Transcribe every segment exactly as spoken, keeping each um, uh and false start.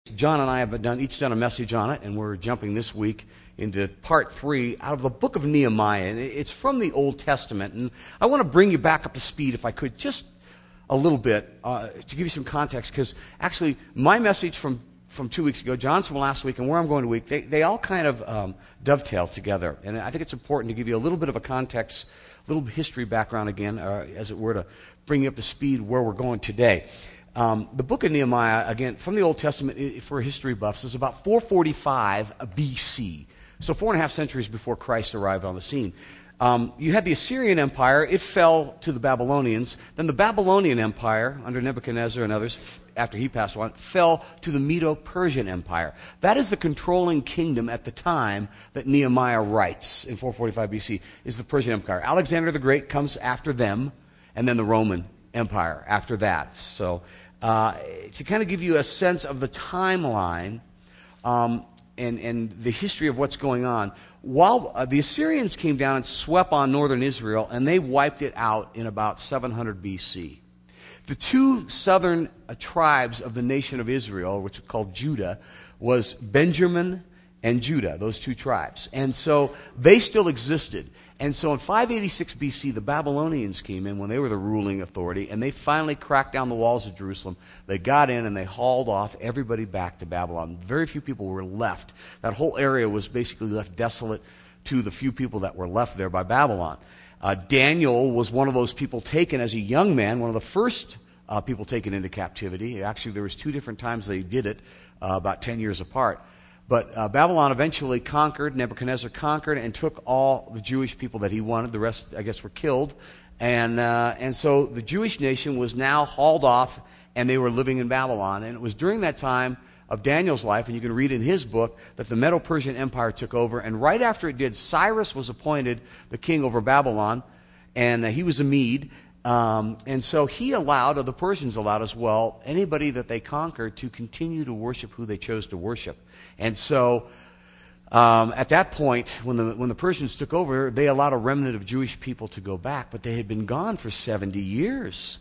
John and I have done each done a message on it, and we're jumping this week into part three out of the book of Nehemiah. And it's from the Old Testament, and I want to bring you back up to speed, if I could, just a little bit, uh, to give you some context, because actually my message from, from two weeks ago, John's from last week, and where I'm going to week, they, they all kind of um, dovetail together. And I think it's important to give you a little bit of a context, a little history background again, uh, as it were, to bring you up to speed where we're going today. Um, the book of Nehemiah, again, from the Old Testament, for history buffs, is about four forty-five B C, so four and a half centuries before Christ arrived on the scene. Um, you had the Assyrian Empire. It fell to the Babylonians. Then the Babylonian Empire, under Nebuchadnezzar and others, f- after he passed on, fell to the Medo-Persian Empire. That is the controlling kingdom at the time that Nehemiah writes in four forty-five B C, is the Persian Empire. Alexander the Great comes after them, and then the Roman Empire after that. So uh, to kind of give you a sense of the timeline um, and, and the history of what's going on, while uh, the Assyrians came down and swept on northern Israel, and they wiped it out in about seven hundred B C. The two southern uh, tribes of the nation of Israel, which are called Judah, was Benjamin and Judah, those two tribes. And so they still existed. And so in five eighty-six B C, the Babylonians came in when they were the ruling authority, and they finally cracked down the walls of Jerusalem. They got in and they hauled off everybody back to Babylon. Very few people were left. That whole area was basically left desolate to the few people that were left there by Babylon. Uh, Daniel was one of those people taken as a young man, one of the first uh, people taken into captivity. Actually, there was two different times they did it, uh, about ten years apart. But uh, Babylon eventually conquered, Nebuchadnezzar conquered and took all the Jewish people that he wanted. The rest, I guess, were killed. And uh, and so the Jewish nation was now hauled off, and they were living in Babylon. And it was during that time of Daniel's life, and you can read in his book, that the Medo-Persian Empire took over. And right after it did, Cyrus was appointed the king over Babylon, and uh, he was a Mede. Um, and so he allowed, or the Persians allowed as well, anybody that they conquered to continue to worship who they chose to worship. And so um, at that point, when the when the Persians took over, they allowed a remnant of Jewish people to go back, but they had been gone for seventy years.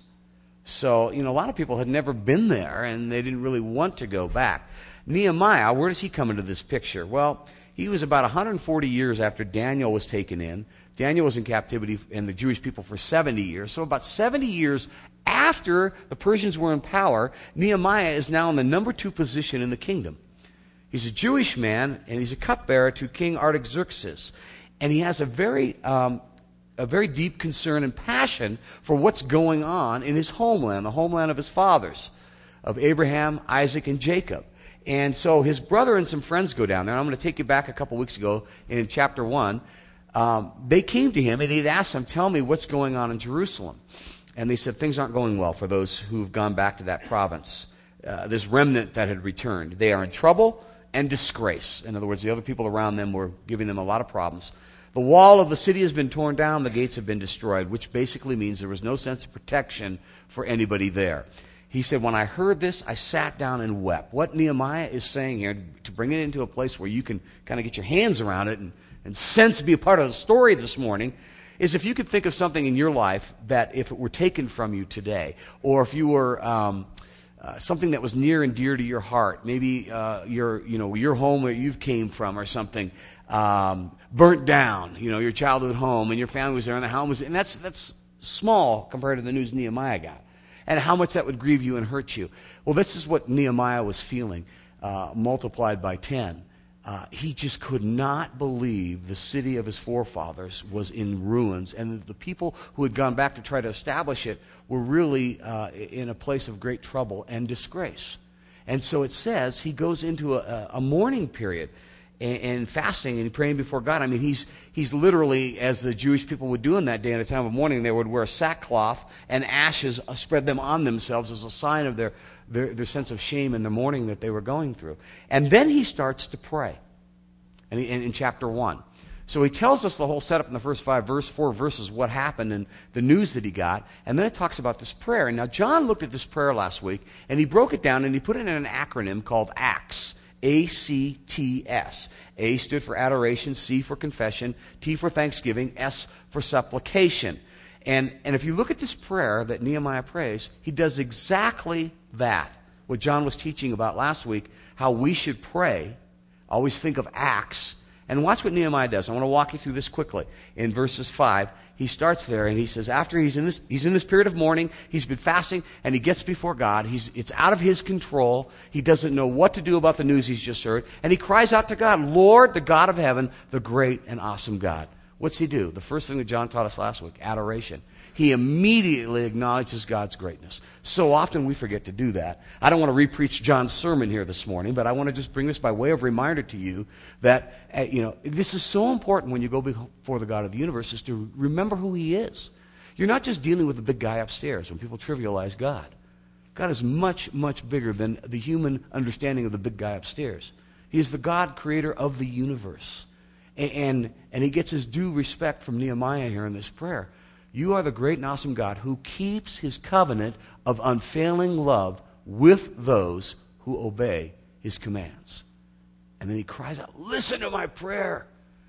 So, you know, a lot of people had never been there, and they didn't really want to go back. Nehemiah, where does he come into this picture? Well, he was about one hundred forty years after Daniel was taken in. Daniel was in captivity and the Jewish people for seventy years. So about seventy years after the Persians were in power, Nehemiah is now in the number two position in the kingdom. He's a Jewish man, and he's a cupbearer to King Artaxerxes. And he has a very, um, a very deep concern and passion for what's going on in his homeland, the homeland of his fathers, of Abraham, Isaac, and Jacob. And so his brother and some friends go down there. I'm going to take you back a couple weeks ago in chapter one. Um, they came to him and he'd asked them, tell me what's going on in Jerusalem. And they said, things aren't going well for those who've gone back to that province. Uh, this remnant that had returned. They are in trouble and disgrace. In other words, the other people around them were giving them a lot of problems. The wall of the city has been torn down, the gates have been destroyed, which basically means there was no sense of protection for anybody there. He said, when I heard this, I sat down and wept. What Nehemiah is saying here, to bring it into a place where you can kind of get your hands around it and and sense be a part of the story this morning, is if you could think of something in your life that if it were taken from you today, or if you were um, uh, something that was near and dear to your heart, maybe uh, your you know your home where you've came from or something um, burnt down, you know your childhood home and your family was there and the home was, and that's that's small compared to the news Nehemiah got, and how much that would grieve you and hurt you. Well, this is what Nehemiah was feeling, uh, multiplied by ten. Uh, he just could not believe the city of his forefathers was in ruins, and the people who had gone back to try to establish it were really uh, in a place of great trouble and disgrace. And so it says he goes into a, a mourning period and, and fasting and praying before God. I mean, he's he's literally, as the Jewish people would do in that day in a time of mourning, they would wear sackcloth and ashes, uh, spread them on themselves as a sign of their Their, their sense of shame and the mourning that they were going through. And then he starts to pray and he, in, in chapter one. So he tells us the whole setup in the first five, verse four verses, what happened and the news that he got. And then it talks about this prayer. And now John looked at this prayer last week, and he broke it down, and he put it in an acronym called ACTS. A C T S. A stood for adoration, C for confession, T for thanksgiving, S for supplication. And, and if you look at this prayer that Nehemiah prays, he does exactly that, what John was teaching about last week, how we should pray, always think of Acts. And watch what Nehemiah does. I want to walk you through this quickly. In verses five, he starts there and he says, after he's in this, he's in this period of mourning, he's been fasting, and he gets before God. He's, it's out of his control. He doesn't know what to do about the news he's just heard. And he cries out to God, Lord, the God of heaven, the great and awesome God. What's he do? The first thing that John taught us last week, adoration. He immediately acknowledges God's greatness. So often we forget to do that. I don't want to re-preach John's sermon here this morning, but I want to just bring this by way of reminder to you that, uh, you know, this is so important when you go before the God of the universe, is to remember who he is. You're not just dealing with the big guy upstairs when people trivialize God. God is much, much bigger than the human understanding of the big guy upstairs. He is the God creator of the universe. And, and, and he gets his due respect from Nehemiah here in this prayer. You are the great and awesome God who keeps his covenant of unfailing love with those who obey his commands. And then he cries out, listen to my prayer.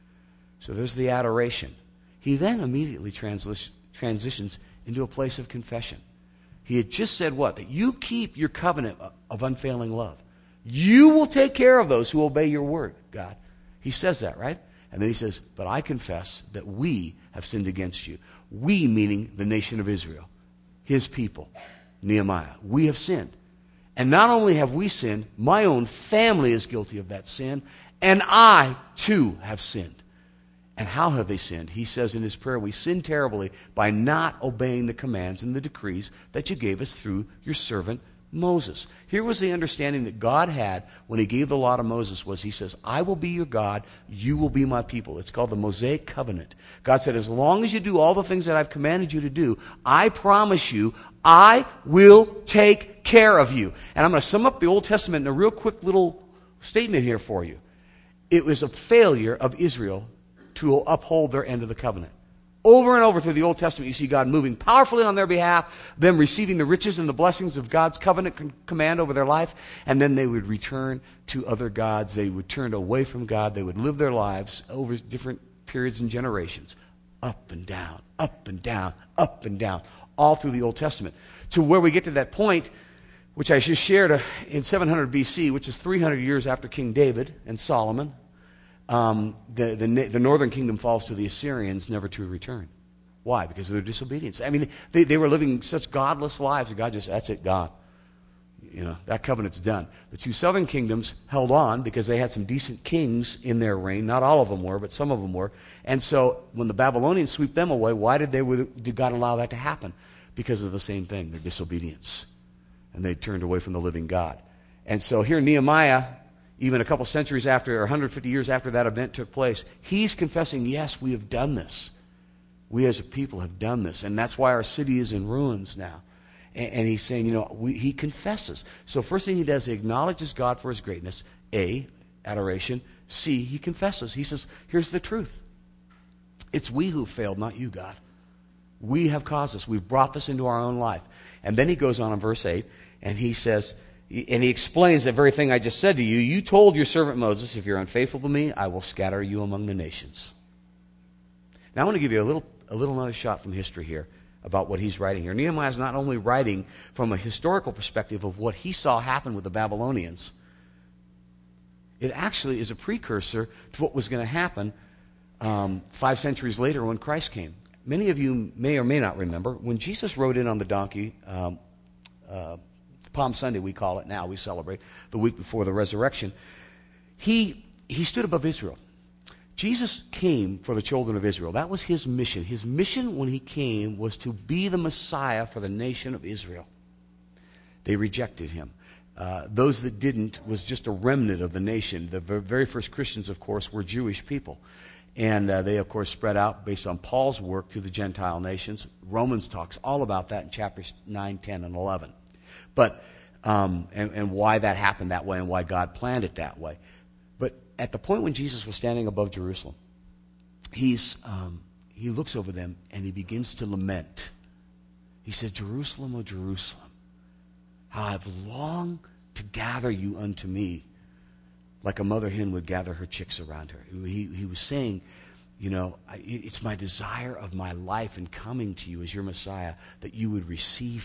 So there's the adoration. He then immediately transli- transitions into a place of confession. He had just said what? That you keep your covenant of unfailing love. You will take care of those who obey your word, God. He says that, right? And then he says, but I confess that we have sinned against you. We, meaning the nation of Israel, his people, Nehemiah. We have sinned. And not only have we sinned, my own family is guilty of that sin, and I, too, have sinned. And how have they sinned? He says in his prayer, we sinned terribly by not obeying the commands and the decrees that you gave us through your servant Moses. Here was the understanding that God had when he gave the law to Moses was he says, I will be your God, you will be my people. It's called the Mosaic covenant. God said, as long as you do all the things that I've commanded you to do, I promise you, I will take care of you. And I'm going to sum up the Old Testament in a real quick little statement here for you. It was a failure of Israel to uphold their end of the covenant. Over and over through the Old Testament, you see God moving powerfully on their behalf, them receiving the riches and the blessings of God's covenant con- command over their life, and then they would return to other gods. They would turn away from God. They would live their lives over different periods and generations, up and down, up and down, up and down, all through the Old Testament, to where we get to that point, which I just shared uh, in seven hundred B C, which is three hundred years after King David and Solomon. Um, the, the, the northern kingdom falls to the Assyrians, never to return. Why? Because of their disobedience. I mean, they, they were living such godless lives that God just, that's it, God. You know, that covenant's done. The two southern kingdoms held on because they had some decent kings in their reign. Not all of them were, but some of them were. And so when the Babylonians sweep them away, why did, they, did God allow that to happen? Because of the same thing, their disobedience. And they turned away from the living God. And so here Nehemiah, even a couple centuries after, or one hundred fifty years after that event took place, he's confessing, yes, we have done this. We as a people have done this. And that's why our city is in ruins now. And, and he's saying, you know, we, he confesses. So first thing he does, he acknowledges God for his greatness. A, adoration. C, he confesses. He says, here's the truth. It's we who failed, not you, God. We have caused this. We've brought this into our own life. And then he goes on in verse eight, and he says, and he explains the very thing I just said to you. You told your servant Moses, if you're unfaithful to me, I will scatter you among the nations. Now I want to give you a little, a little another shot from history here about what he's writing here. Nehemiah is not only writing from a historical perspective of what he saw happen with the Babylonians. It actually is a precursor to what was going to happen um, five centuries later when Christ came. Many of you may or may not remember when Jesus rode in on the donkey. Um, uh, Palm Sunday, we call it now. We celebrate the week before the resurrection. He, he stood above Israel. Jesus came for the children of Israel. That was his mission. His mission when he came was to be the Messiah for the nation of Israel. They rejected him. Uh, those that didn't was just a remnant of the nation. The very first Christians, of course, were Jewish people. And uh, they, of course, spread out based on Paul's work to the Gentile nations. Romans talks all about that in chapters nine, ten, and eleven. But, um, and, and why that happened that way and why God planned it that way. But at the point when Jesus was standing above Jerusalem, he's, um, he looks over them and he begins to lament. He said, Jerusalem, O Jerusalem, how I've longed to gather you unto me like a mother hen would gather her chicks around her. He, he was saying, you know, it's my desire of my life in coming to you as your Messiah that you would receive me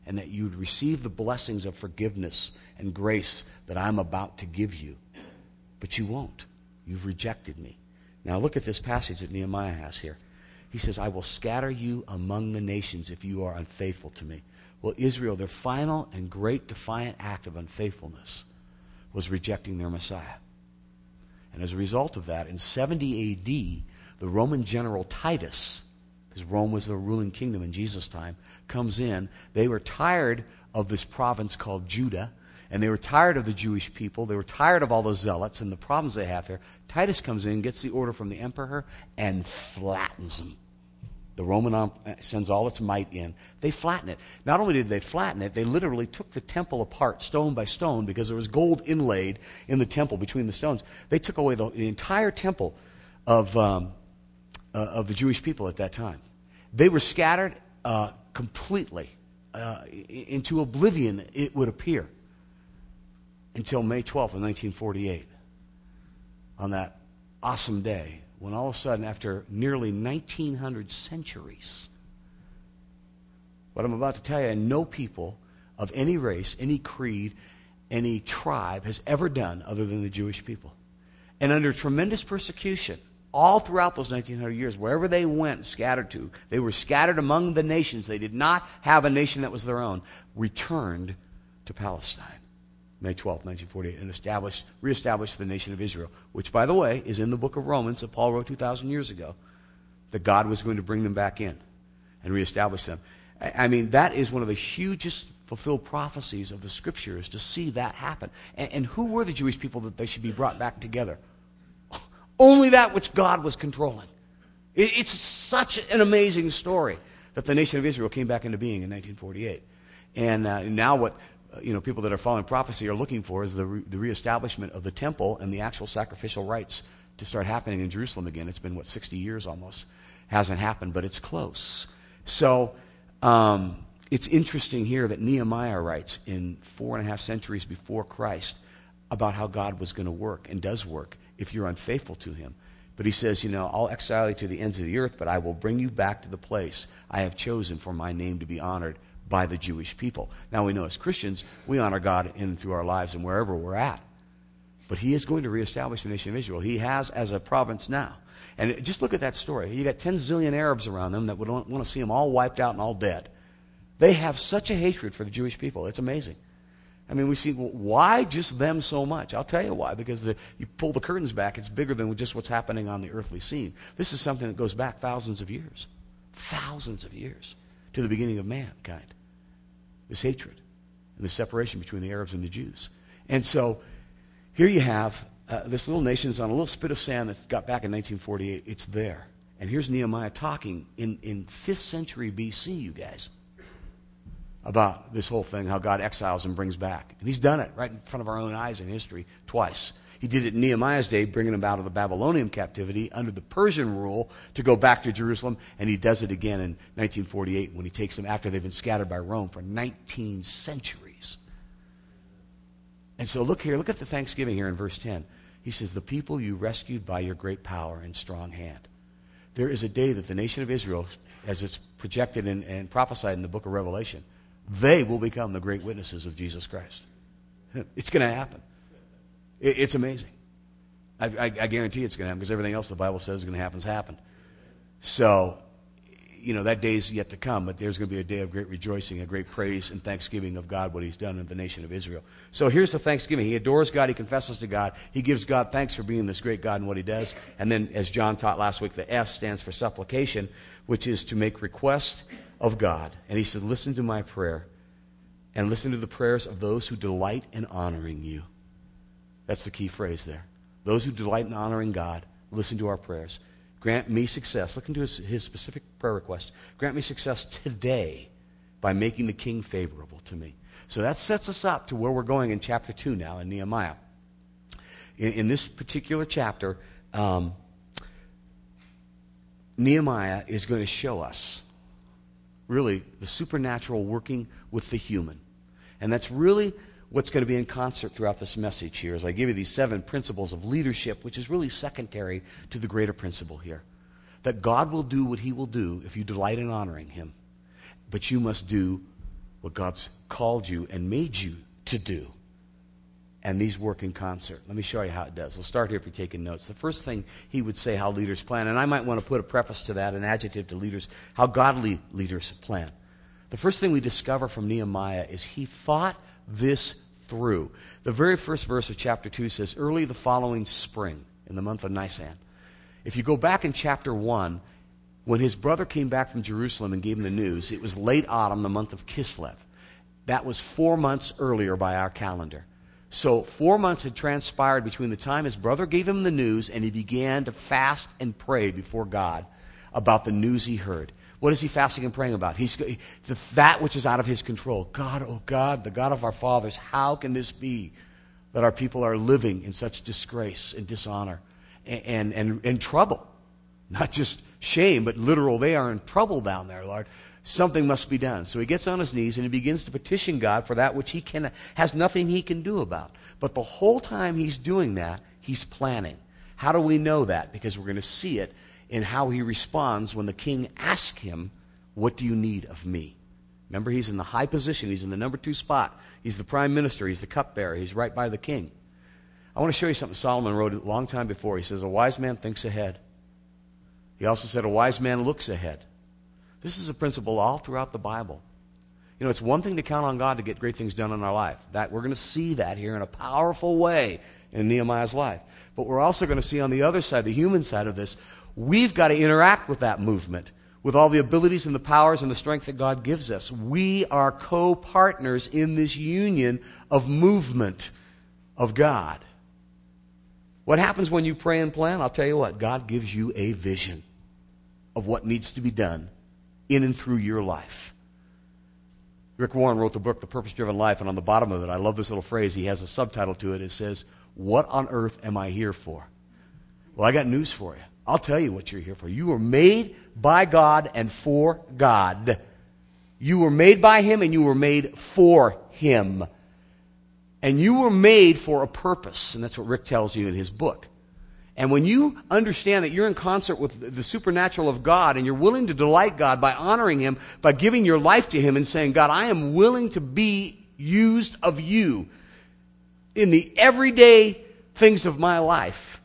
and that you'd receive the blessings of forgiveness and grace that I'm about to give you. But you won't. You've rejected me. Now look at this passage that Nehemiah has here. He says, I will scatter you among the nations if you are unfaithful to me. Well, Israel, their final and great defiant act of unfaithfulness was rejecting their Messiah. And as a result of that, in seventy A D, the Roman general Titus, because Rome was the ruling kingdom in Jesus' time, comes in. They were tired of this province called Judah, and they were tired of the Jewish people. They were tired of all the zealots and the problems they have here. Titus comes in, gets the order from the emperor, and flattens them. The Roman arm sends all its might in. They flatten it. Not only did they flatten it, they literally took the temple apart stone by stone because there was gold inlaid in the temple between the stones. They took away the, the entire temple of, um, uh, of the Jewish people at that time. They were scattered uh, completely uh, into oblivion, it would appear, until May twelfth of nineteen forty-eight, on that awesome day, when all of a sudden, after nearly nineteen hundred centuries, what I'm about to tell you, no people of any race, any creed, any tribe has ever done other than the Jewish people. And under tremendous persecution, all throughout those nineteen hundred years, wherever they went, scattered to, they were scattered among the nations. They did not have a nation that was their own, returned to Palestine. May twelfth, nineteen forty-eight, and established, reestablished the nation of Israel, which, by the way, is in the book of Romans that Paul wrote two thousand years ago, that God was going to bring them back in and reestablish them. I mean, that is one of the hugest fulfilled prophecies of the Scriptures, to see that happen. And, and who were the Jewish people that they should be brought back together? Only that which God was controlling. It, it's such an amazing story that the nation of Israel came back into being in nineteen forty-eight. And uh, now what... you know, people that are following prophecy are looking for is the, re- the reestablishment of the temple and the actual sacrificial rites to start happening in Jerusalem again. It's been, what, sixty years almost. Hasn't happened, but it's close. So um, it's interesting here that Nehemiah writes in four and a half centuries before Christ about how God was going to work and does work if you're unfaithful to him. But he says, you know, I'll exile you to the ends of the earth, but I will bring you back to the place I have chosen for my name to be honored by the Jewish people. Now we know as Christians, we honor God in and through our lives and wherever we're at. But he is going to reestablish the nation of Israel. He has as a province now. And it, just look at that story. You got ten zillion Arabs around them that would want to see them all wiped out and all dead. They have such a hatred for the Jewish people. It's amazing. I mean, we see, well, why just them so much? I'll tell you why. Because the, you pull the curtains back, it's bigger than just what's happening on the earthly scene. This is something that goes back thousands of years. Thousands of years to the beginning of mankind. This hatred and the separation between the Arabs and the Jews. And so here you have uh, this little nation is on a little spit of sand that got back in nineteen forty-eight. It's there. And here's Nehemiah talking in, in fifth century B C, you guys, about this whole thing, how God exiles and brings back. And he's done it right in front of our own eyes in history twice. He did it in Nehemiah's day, bringing them out of the Babylonian captivity under the Persian rule to go back to Jerusalem, and he does it again in nineteen forty-eight when he takes them after they've been scattered by Rome for nineteen centuries. And so look here, look at the thanksgiving here in verse ten. He says, the people you rescued by your great power and strong hand. There is a day that the nation of Israel, as it's projected and, and prophesied in the book of Revelation, they will become the great witnesses of Jesus Christ. It's going to happen. It's amazing. I, I, I guarantee it's going to happen because everything else the Bible says is going to happen has happened. So, you know, that day is yet to come, but there's going to be a day of great rejoicing, a great praise and thanksgiving of God, what he's done in the nation of Israel. So here's the thanksgiving. He adores God. He confesses to God. He gives God thanks for being this great God and what he does. And then, as John taught last week, the S stands for supplication, which is to make request of God. And he said, listen to my prayer and listen to the prayers of those who delight in honoring you. That's the key phrase there. Those who delight in honoring God, listen to our prayers. Grant me success. Look into his, his specific prayer request. Grant me success today by making the king favorable to me. So that sets us up to where we're going in chapter two now in Nehemiah. In, in this particular chapter, um, Nehemiah is going to show us really the supernatural working with the human. And that's really what's going to be in concert throughout this message here as I give you these seven principles of leadership, which is really secondary to the greater principle here. That God will do what he will do if you delight in honoring him. But you must do what God's called you and made you to do. And these work in concert. Let me show you how it does. We'll start here if you're taking notes. The first thing he would say how leaders plan, and I might want to put a preface to that, an adjective to leaders, how godly leaders plan. The first thing we discover from Nehemiah is he thought this through. The very first verse of chapter two says, early the following spring, in the month of Nisan. If you go back in chapter one, when his brother came back from Jerusalem and gave him the news, it was late autumn, the month of Kislev. That was four months earlier by our calendar. So four months had transpired between the time his brother gave him the news and he began to fast and pray before God about the news he heard. What is he fasting and praying about? He's the, that which is out of his control. God, oh God, the God of our fathers, how can this be that our people are living in such disgrace and dishonor and, and, and, and trouble? Not just shame, but literal, they are in trouble down there, Lord. Something must be done. So he gets on his knees and he begins to petition God for that which he can, has nothing he can do about. But the whole time he's doing that, he's planning. How do we know that? Because we're going to see it in how he responds when the king asks him, what do you need of me? Remember, he's in the high position. He's in the number two spot. He's the prime minister. He's the cupbearer. He's right by the king. I want to show you something Solomon wrote a long time before. He says, a wise man thinks ahead. He also said, a wise man looks ahead. This is a principle all throughout the Bible. You know, it's one thing to count on God to get great things done in our life. That we're going to see that here in a powerful way in Nehemiah's life. But we're also going to see on the other side, the human side of this, we've got to interact with that movement with all the abilities and the powers and the strength that God gives us. We are co-partners in this union of movement of God. What happens when you pray and plan? I'll tell you what, God gives you a vision of what needs to be done in and through your life. Rick Warren wrote the book, The Purpose-Driven Life, and on the bottom of it, I love this little phrase. He has a subtitle to it. It says, what on earth am I here for? Well, I got news for you. I'll tell you what you're here for. You were made by God and for God. You were made by Him and you were made for Him. And you were made for a purpose, and that's what Rick tells you in his book. And when you understand that you're in concert with the supernatural of God and you're willing to delight God by honoring Him, by giving your life to Him and saying, God, I am willing to be used of you in the everyday things of my life,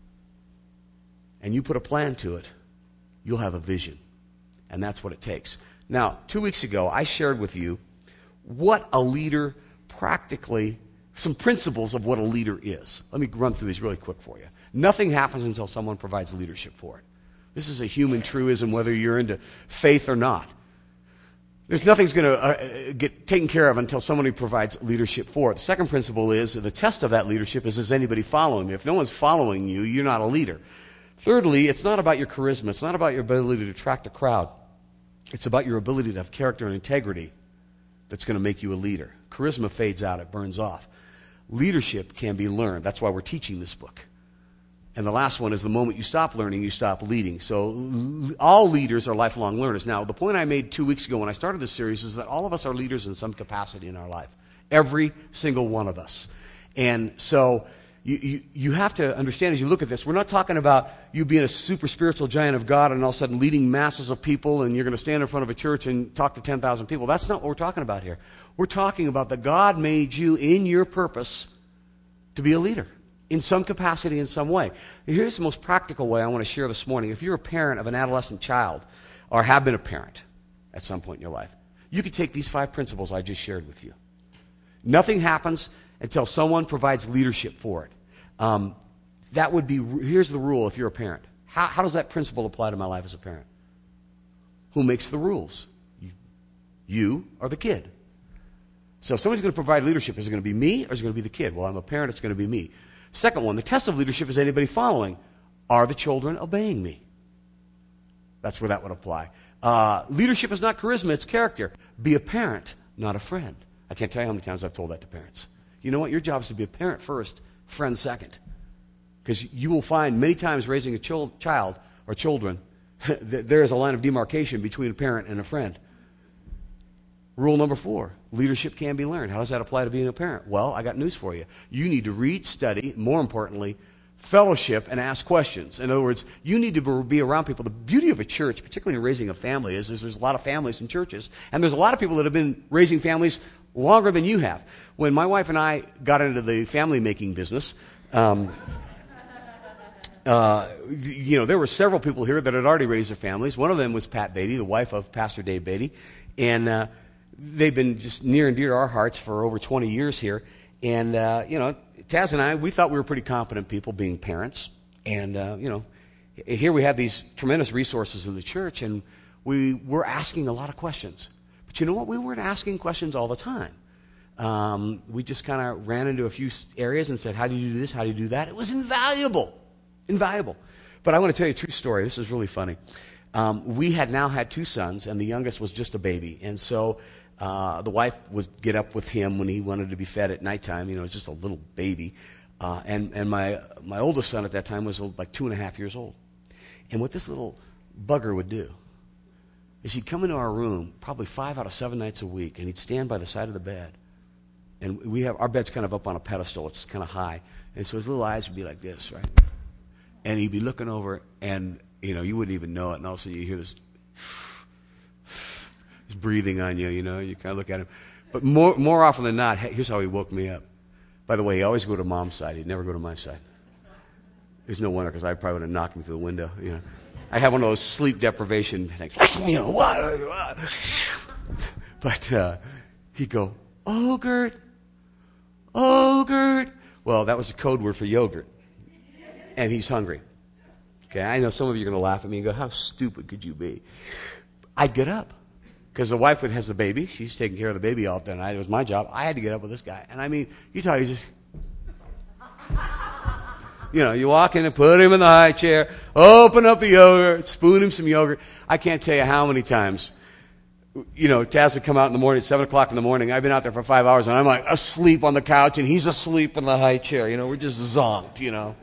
and you put a plan to it, you'll have a vision. And that's what it takes. Now, two weeks ago, I shared with you what a leader practically, some principles of what a leader is. Let me run through these really quick for you. Nothing happens until someone provides leadership for it. This is a human truism, whether you're into faith or not. There's nothing's going to uh, get taken care of until somebody provides leadership for it. The second principle is the test of that leadership is, is anybody following you? If no one's following you, you're not a leader. Thirdly, it's not about your charisma. It's not about your ability to attract a crowd. It's about your ability to have character and integrity that's going to make you a leader. Charisma fades out. It burns off. Leadership can be learned. That's why we're teaching this book. And the last one is the moment you stop learning, you stop leading. So l- all leaders are lifelong learners. Now, the point I made two weeks ago when I started this series is that all of us are leaders in some capacity in our life. Every single one of us. And so you, you, you have to understand as you look at this, we're not talking about you being a super spiritual giant of God and all of a sudden leading masses of people and you're going to stand in front of a church and talk to ten thousand people. That's not what we're talking about here. We're talking about that God made you in your purpose to be a leader. In some capacity, in some way. Here's the most practical way I want to share this morning. If you're a parent of an adolescent child, or have been a parent at some point in your life, you could take these five principles I just shared with you. Nothing happens until someone provides leadership for it. Um, that would be, here's the rule if you're a parent. How, how does that principle apply to my life as a parent? Who makes the rules? You, you or the kid. So if somebody's going to provide leadership, is it going to be me or is it going to be the kid? Well, I'm a parent, it's going to be me. Second one, the test of leadership is anybody following. Are the children obeying me? That's where that would apply. Uh, leadership is not charisma, it's character. Be a parent, not a friend. I can't tell you how many times I've told that to parents. You know what? Your job is to be a parent first, friend second. Because you will find many times raising a chil- child or children, there is a line of demarcation between a parent and a friend. Rule number four, leadership can be learned. How does that apply to being a parent? Well, I got news for you. You need to read, study, more importantly, fellowship and ask questions. In other words, you need to be around people. The beauty of a church, particularly in raising a family, is, is there's a lot of families in churches, and there's a lot of people that have been raising families longer than you have. When my wife and I got into the family-making business, um, uh, you know, there were several people here that had already raised their families. One of them was Pat Beatty, the wife of Pastor Dave Beatty, and uh, they've been just near and dear to our hearts for over twenty years here. And, uh, you know, Taz and I, we thought we were pretty competent people being parents. And, uh, you know, here we have these tremendous resources in the church, and we were asking a lot of questions. But you know what? We weren't asking questions all the time. Um, we just kind of ran into a few areas and said, how do you do this? How do you do that? It was invaluable. Invaluable. But I want to tell you a true story. This is really funny. Um, we had now had two sons, and the youngest was just a baby. And so uh, the wife would get up with him when he wanted to be fed at nighttime. You know, it was just a little baby. Uh, and and my, my oldest son at that time was like two and a half years old. And what this little bugger would do is he'd come into our room probably five out of seven nights a week, and he'd stand by the side of the bed. And we have our bed's kind of up on a pedestal. It's kind of high. And so his little eyes would be like this, right? And he'd be looking over, and, you know, you wouldn't even know it. And all of a sudden you hear this, he's breathing on you, you know. You kind of look at him. But more more often than not, here's how he woke me up. By the way, he always go to Mom's side. He'd never go to my side. There's no wonder, because I probably would have knocked him through the window, you know. I have one of those sleep deprivation things. You know, what? But uh, he'd go, oh, Gert. Oh, Gert. Well, that was a code word for yogurt. And he's hungry. Okay, I know some of you are going to laugh at me and go, how stupid could you be? I'd get up. Because the wife has the baby. She's taking care of the baby all the night. It was my job. I had to get up with this guy. And I mean, you tell you just... You know, you walk in and put him in the high chair, open up the yogurt, spoon him some yogurt. I can't tell you how many times, you know, Taz would come out in the morning at seven o'clock in the morning. I've been out there for five hours, and I'm like asleep on the couch, and he's asleep in the high chair. You know, we're just zonked, you know.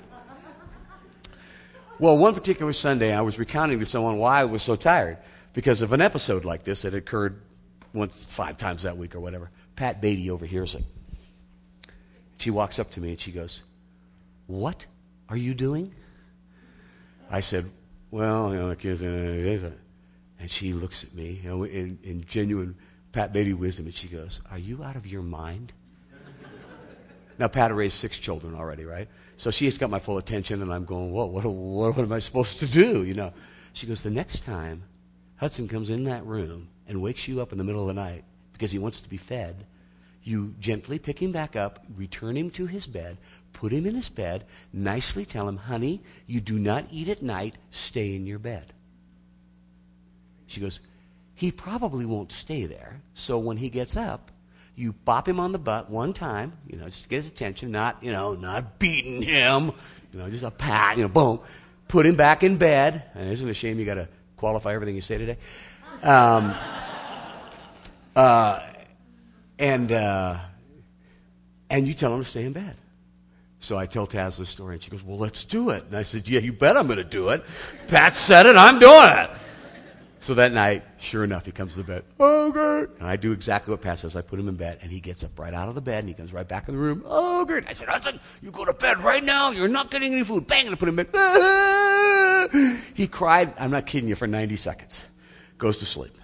Well, one particular Sunday, I was recounting to someone why I was so tired, because of an episode like this that occurred once, five times that week or whatever. Pat Beatty overhears it. She walks up to me, and she goes, what are you doing? I said, well, you know, the kids, and she looks at me, you know, in, in genuine Pat Beatty wisdom, and she goes, are you out of your mind? Now, Pat had raised six children already, right? So she's got my full attention, and I'm going, whoa, what, what, what am I supposed to do, you know? She goes, the next time Hudson comes in that room and wakes you up in the middle of the night because he wants to be fed, you gently pick him back up, return him to his bed, put him in his bed, nicely tell him, honey, you do not eat at night, stay in your bed. She goes, he probably won't stay there, so when he gets up, you bop him on the butt one time, you know, just to get his attention, not, you know, not beating him, you know, just a pat, you know, boom. Put him back in bed, and isn't it a shame you got to qualify everything you say today? Um, uh, and uh, and you tell him to stay in bed. So I tell Taz this story, and she goes, well, let's do it. And I said, yeah, you bet I'm going to do it. Pat said it, I'm doing it. So that night, sure enough, he comes to the bed. Oh, Gert. And I do exactly what Pat says. I put him in bed, and he gets up right out of the bed, and he comes right back in the room. Oh, Gert. I said, Hudson, you go to bed right now. You're not getting any food. Bang, and I put him in bed. He cried, I'm not kidding you, for ninety seconds. Goes to sleep.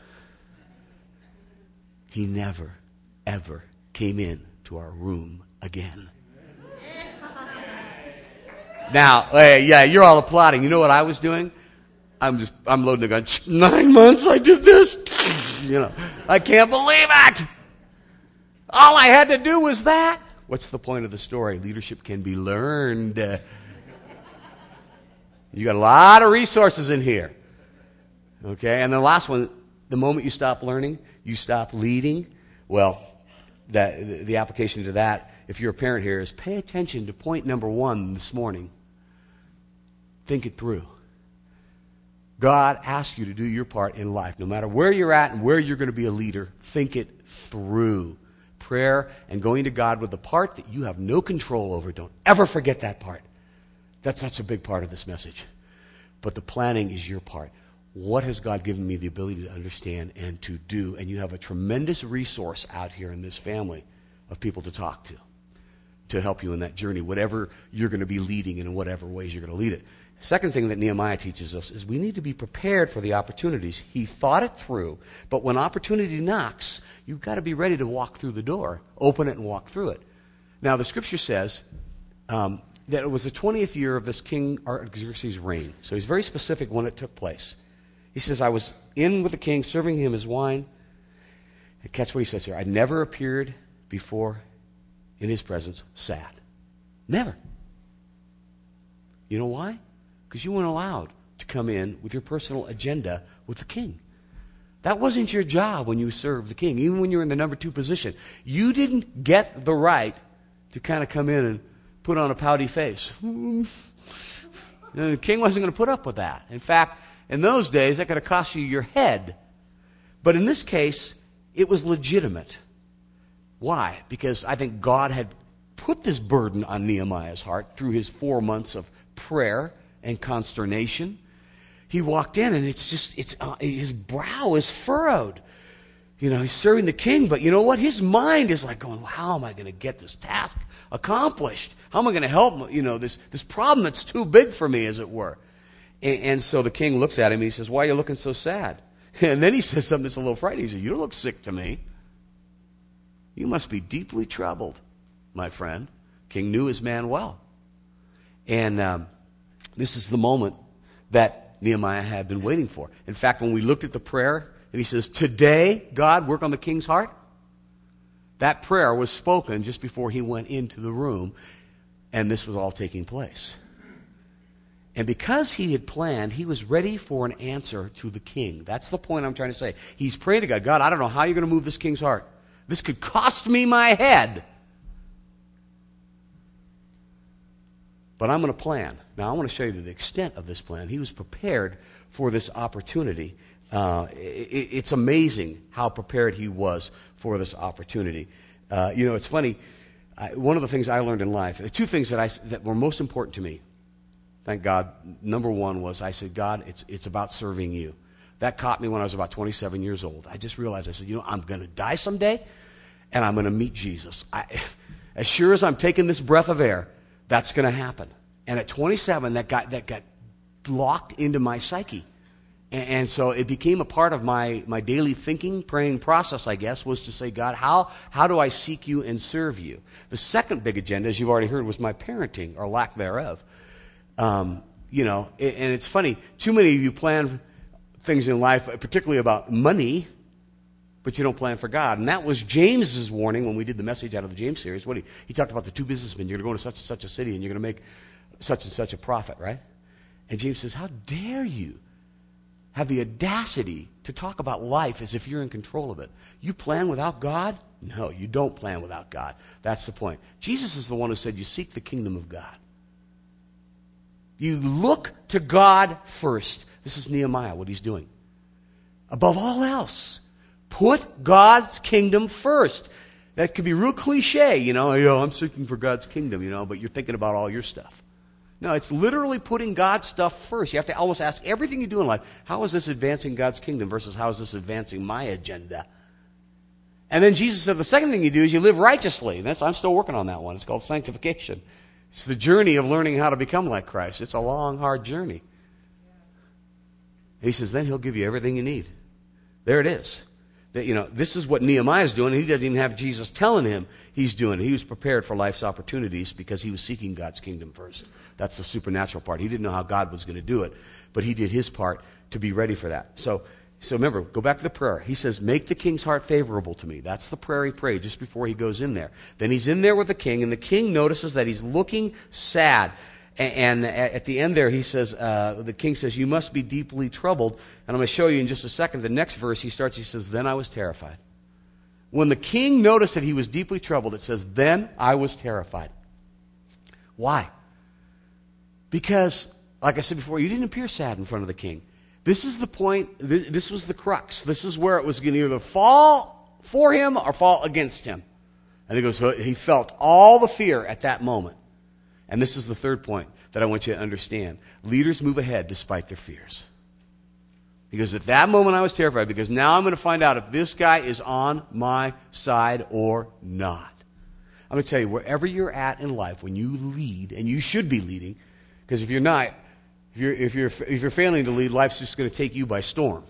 He never, ever came in to our room again. Now, hey, yeah, you're all applauding. You know what I was doing? I'm just, I'm loading the gun. Nine months I did this. You know, I can't believe it. All I had to do was that. What's the point of the story? Leadership can be learned. Uh, you got a lot of resources in here. Okay, and the last one, the moment you stop learning, you stop leading. Well, that the application to that, if you're a parent here, is pay attention to point number one this morning. Think it through. God asks you to do your part in life. No matter where you're at and where you're going to be a leader, think it through. Prayer and going to God with the part that you have no control over. Don't ever forget that part. That's such a big part of this message. But the planning is your part. What has God given me the ability to understand and to do? And you have a tremendous resource out here in this family of people to talk to. to help you in that journey, whatever you're going to be leading and in whatever ways you're going to lead it. Second thing that Nehemiah teaches us is we need to be prepared for the opportunities. He thought it through, but when opportunity knocks, you've got to be ready to walk through the door, open it and walk through it. Now, the scripture says um, that it was the twentieth year of this King Artaxerxes' reign. So he's very specific when it took place. He says, I was in with the king, serving him his wine. And catch what he says here. I never appeared before in his presence sad. Never. You know why? Because you weren't allowed to come in with your personal agenda with the king. That wasn't your job when you served the king, even when you were in the number two position. You didn't get the right to kind of come in and put on a pouty face. The king wasn't going to put up with that. In fact, in those days, that could have cost you your head. But in this case, it was legitimate. Why? Because I think God had put this burden on Nehemiah's heart through his four months of prayer and consternation. He walked in and it's just, it's uh, his brow is furrowed. You know, he's serving the king, but you know what? His mind is like going, well, how am I going to get this task accomplished? How am I going to help, you know, this, this problem that's too big for me, as it were? And, and so the king looks at him and he says, why are you looking so sad? And then he says something that's a little frightening. He says, you don't look sick to me. You must be deeply troubled, my friend. King knew his man well. And um, this is the moment that Nehemiah had been waiting for. In fact, when we looked at the prayer, and he says, today, God, work on the king's heart. That prayer was spoken just before he went into the room, and this was all taking place. And because he had planned, he was ready for an answer to the king. That's the point I'm trying to say. He's praying to God, God, I don't know how you're going to move this king's heart. This could cost me my head. But I'm going to plan. Now, I want to show you the extent of this plan. He was prepared for this opportunity. Uh, it, it's amazing how prepared he was for this opportunity. Uh, you know, it's funny. I, one of the things I learned in life, the two things that I that were most important to me, thank God, number one was I said, God, it's it's about serving you. That caught me when I was about twenty-seven years old. I just realized, I said, you know, I'm going to die someday, and I'm going to meet Jesus. I, as sure as I'm taking this breath of air, that's going to happen. And at twenty-seven, that got that got locked into my psyche. And, and so it became a part of my, my daily thinking, praying process, I guess, was to say, God, how, how do I seek you and serve you? The second big agenda, as you've already heard, was my parenting, or lack thereof. Um, you know, and it's funny, too many of you plan things in life, particularly about money, but you don't plan for God. And that was James's warning when we did the message out of the James series. What he, he talked about the two businessmen. You're going to go to such and such a city, and you're going to make such and such a profit, right? And James says, how dare you have the audacity to talk about life as if you're in control of it? You plan without God? No, you don't plan without God. That's the point. Jesus is the one who said you seek the kingdom of God. You look to God first. This is Nehemiah, what he's doing. Above all else, put God's kingdom first. That could be real cliche, you know, Yo, I'm seeking for God's kingdom, you know, but you're thinking about all your stuff. No, it's literally putting God's stuff first. You have to almost ask everything you do in life, how is this advancing God's kingdom versus how is this advancing my agenda? And then Jesus said the second thing you do is you live righteously. That's, I'm still working on that one. It's called sanctification. It's the journey of learning how to become like Christ. It's a long, hard journey. He says, then he'll give you everything you need. There it is. That, you know, this is what Nehemiah's doing. He doesn't even have Jesus telling him he's doing it. He was prepared for life's opportunities because he was seeking God's kingdom first. That's the supernatural part. He didn't know how God was going to do it, but he did his part to be ready for that. So, so remember, go back to the prayer. He says, make the king's heart favorable to me. That's the prayer he prayed just before he goes in there. Then he's in there with the king, and the king notices that he's looking sad. And at the end there, he says, uh, the king says, you must be deeply troubled. And I'm going to show you in just a second. The next verse, he starts, he says, then I was terrified. When the king noticed that he was deeply troubled, it says, then I was terrified. Why? Because, like I said before, you didn't appear sad in front of the king. This is the point, this was the crux. This is where it was going to either fall for him or fall against him. And he goes, he felt all the fear at that moment. And this is the third point that I want you to understand. Leaders move ahead despite their fears. Because at that moment I was terrified, because now I'm going to find out if this guy is on my side or not. I'm going to tell you, wherever you're at in life, when you lead, and you should be leading, because if you're not, if you're, if you're, if you're failing to lead, life's just going to take you by storm.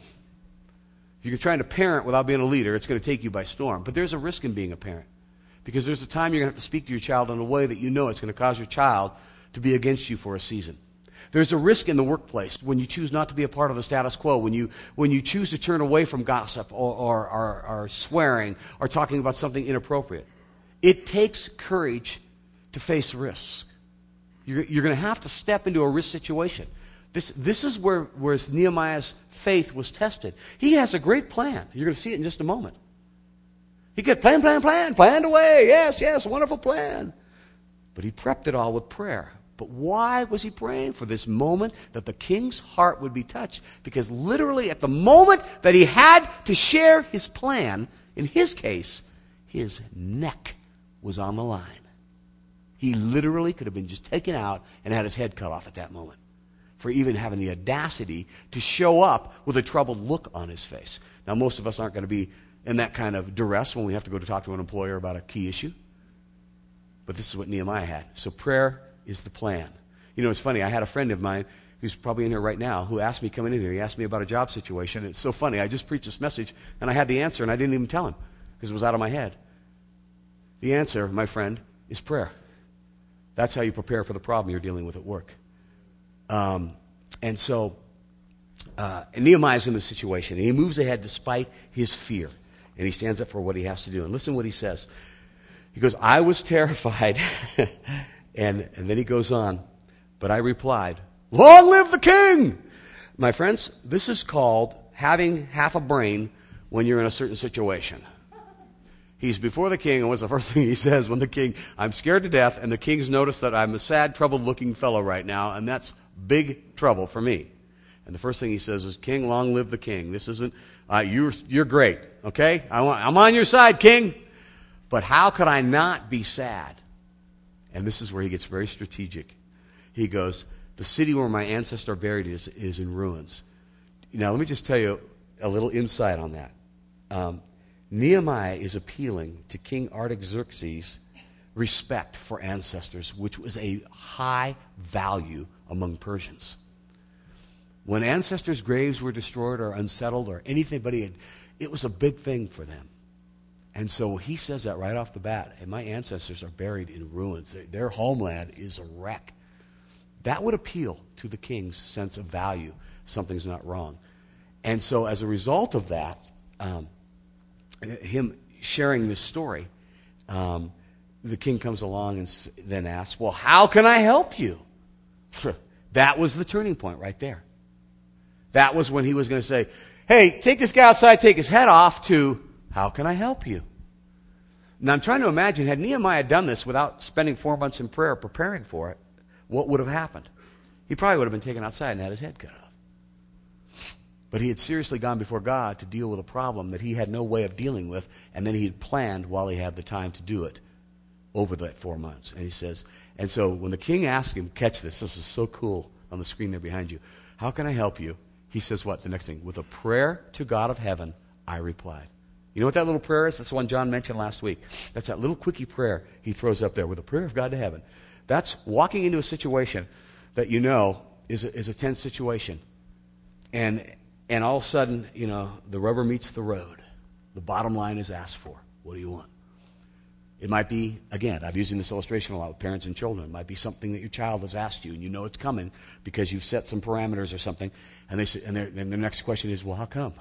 If you're trying to parent without being a leader, it's going to take you by storm. But there's a risk in being a parent, because there's a time you're going to have to speak to your child in a way that you know it's going to cause your child to be against you for a season. There's a risk in the workplace when you choose not to be a part of the status quo, when you when you choose to turn away from gossip or, or, or, or swearing or talking about something inappropriate. It takes courage to face risk. You're, you're going to have to step into a risk situation. This, this is where, where Nehemiah's faith was tested. He has a great plan. You're going to see it in just a moment. He could plan, plan, plan, planned away. Yes, yes, wonderful plan. But he prepped it all with prayer. But why was he praying? For this moment that the king's heart would be touched. Because literally at the moment that he had to share his plan, in his case, his neck was on the line. He literally could have been just taken out and had his head cut off at that moment, for even having the audacity to show up with a troubled look on his face. Now, most of us aren't going to be in that kind of duress when we have to go to talk to an employer about a key issue. But this is what Nehemiah had. So prayer is the plan. You know, it's funny. I had a friend of mine who's probably in here right now who asked me coming in here. He asked me about a job situation. It's so funny. I just preached this message, and I had the answer, and I didn't even tell him because it was out of my head. The answer, my friend, is prayer. That's how you prepare for the problem you're dealing with at work. Um, and so uh, and Nehemiah's in this situation, and he moves ahead despite his fear, and he stands up for what he has to do. And listen to what he says. He goes, I was terrified. and, and then he goes on, but I replied, long live the king! My friends, this is called having half a brain when you're in a certain situation. He's before the king, and what's the first thing he says when the king, I'm scared to death, and the king's noticed that I'm a sad, troubled-looking fellow right now, and that's big trouble for me. And the first thing he says is, King, long live the king. This isn't, uh, you're, you're great, okay? I want, I'm on your side, king. But how could I not be sad? And this is where he gets very strategic. He goes, the city where my ancestors are buried is, is in ruins. Now, let me just tell you a little insight on that. Um, Nehemiah is appealing to King Artaxerxes' respect for ancestors, which was a high value among Persians. When ancestors' graves were destroyed or unsettled or anything, but it, it was a big thing for them. And so he says that right off the bat. And my ancestors are buried in ruins. Their, their homeland is a wreck. That would appeal to the king's sense of value. Something's not wrong. And so as a result of that, um, him sharing this story, um, the king comes along and s- then asks, well, how can I help you? That was the turning point right there. That was when he was going to say, hey, take this guy outside, take his head off, to, how can I help you? Now, I'm trying to imagine, had Nehemiah done this without spending four months in prayer preparing for it, what would have happened? He probably would have been taken outside and had his head cut off. But he had seriously gone before God to deal with a problem that he had no way of dealing with, and then he had planned while he had the time to do it over that four months. And he says, and so when the king asked him, catch this, this is so cool on the screen there behind you, how can I help you? He says what? The next thing, with a prayer to God of heaven, I replied. You know what that little prayer is? That's the one John mentioned last week. That's that little quickie prayer he throws up there, with a prayer of God to heaven. That's walking into a situation that you know is a, is a tense situation. And and all of a sudden, you know, the rubber meets the road. The bottom line is asked for. What do you want? It might be, again, I've used this illustration a lot with parents and children. It might be something that your child has asked you, and you know it's coming because you've set some parameters or something. And they say, and, and the next question is, well, how come?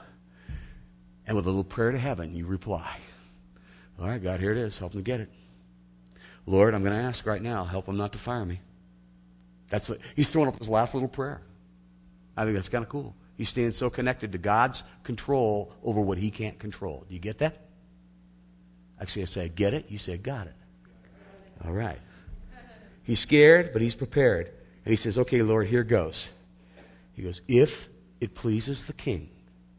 And with a little prayer to heaven, you reply, all right, God, here it is. Help them get it. Lord, I'm going to ask right now, help them not to fire me. That's what, he's throwing up his last little prayer. I think that's kind of cool. He's staying so connected to God's control over what he can't control. Do you get that? Actually, I say, get it? You say, got it. All right. He's scared, but he's prepared. And he says, okay, Lord, here goes. He goes, if it pleases the king,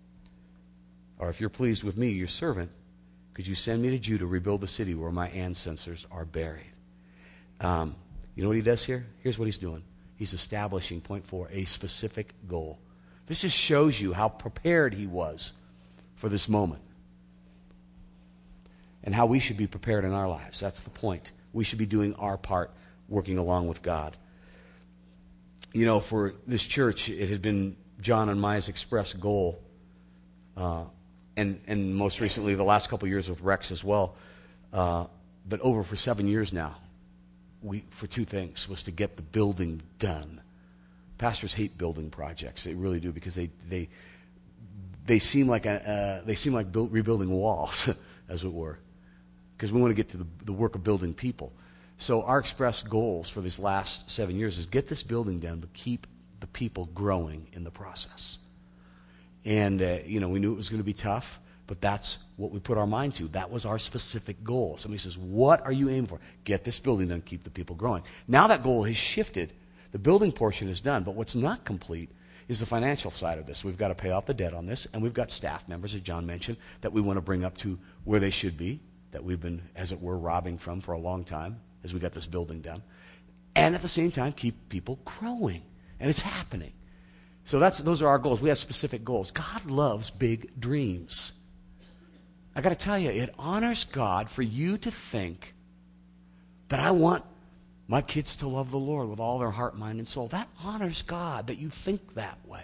or if you're pleased with me, your servant, could you send me to Judah to rebuild the city where my ancestors are buried? Um, you know what he does here? Here's what he's doing. He's establishing, point four, a specific goal. This just shows you how prepared he was for this moment. and how we should be prepared in our lives. That's the point. We should be doing our part, working along with God. You know, for this church, it had been John and Maya's express goal, uh, and, and most recently the last couple of years with Rex as well, uh, but over for seven years now, we for two things, was to get the building done. Pastors hate building projects. They really do, because they they they seem like a, uh, they seem like build, rebuilding walls, as it were, because we want to get to the, the work of building people. So our express goals for this last seven years is get this building done, but keep the people growing in the process. And uh, you know, we knew it was going to be tough, but that's what we put our mind to. That was our specific goal. Somebody says, "What are you aiming for?" Get this building done, keep the people growing. Now that goal has shifted. The building portion is done, but what's not complete is the financial side of this. We've got to pay off the debt on this, and we've got staff members, as John mentioned, that we want to bring up to where they should be, that we've been, as it were, robbing from for a long time as we got this building done. And at the same time, keep people growing, and it's happening. So that's those are our goals. We have specific goals. God loves big dreams. I got to tell you, it honors God for you to think that I want my kids to love the Lord with all their heart, mind, and soul. That honors God that you think that way.